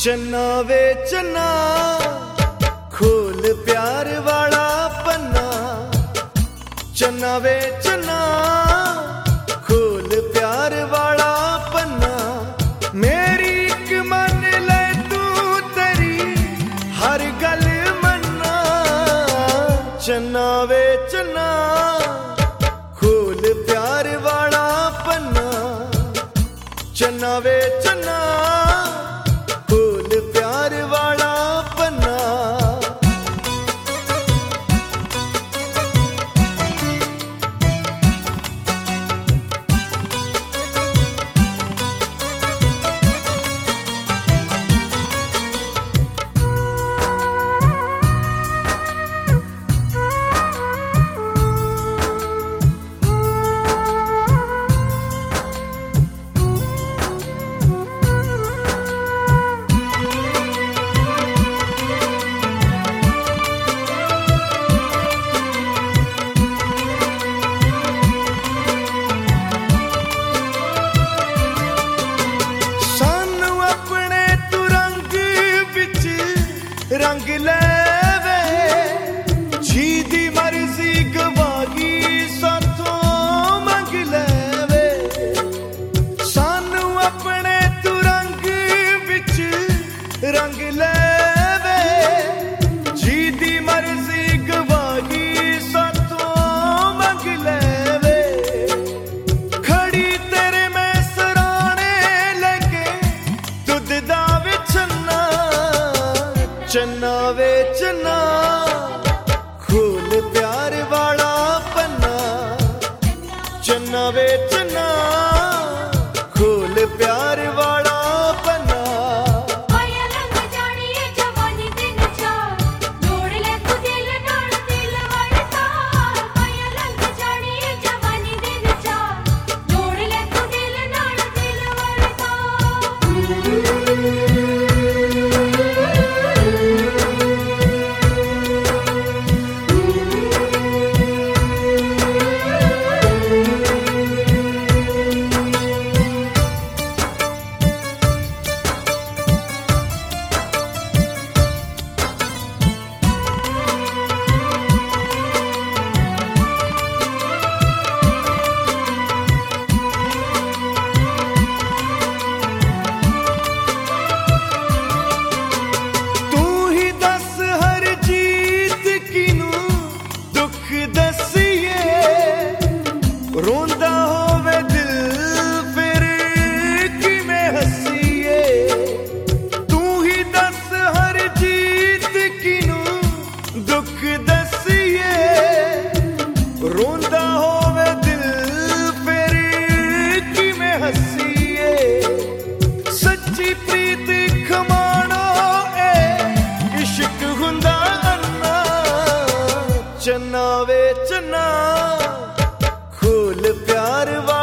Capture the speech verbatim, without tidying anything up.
चन्ना वे चन्ना खोल प्यार वाला पन्ना, चन्ना वे चन्ना खोल प्यार वाला पन्ना। मेरी एक मन ले तू तेरी हर गल मन्ना, चन्ना वे चन्ना खोल प्यार वाला पन्ना, चन्ना वे चन्ना खोल प्यार वाला पन्ना। रंग लेवे जी दी मर्जी गवागी साथों मंग लेवे, सानू अपने तू रंग विच रंग लेवे जी दी मर्जी गवागी साथों मंग लेवे। खड़ी तेरे में सराने लगे दुध दा विछन्ना, चन्ना वे चन्ना खोल प्यार वाला पन्ना, चन्ना वे चन्ना खोल प्यार वाला पन्ना। आया लंघ जानी है जवानी दिन चार, जोड़ ले तू दिल नाल दिल वड़ता। आया लंघ जानी है जवानी दिन चार, जोड़ ले तू दिल नाल दिल वड़ता। रोंदा होवे दिल फिर किवें हसीए, तू ही दस हर जीत किनू दुख दसीए। रोंदा होवे दिल फिर किवें हसीए, सच्ची प्रीत खमाणो ए इश्क हुंदा अन्ना, चन्ना वे चन्ना खोल प्यार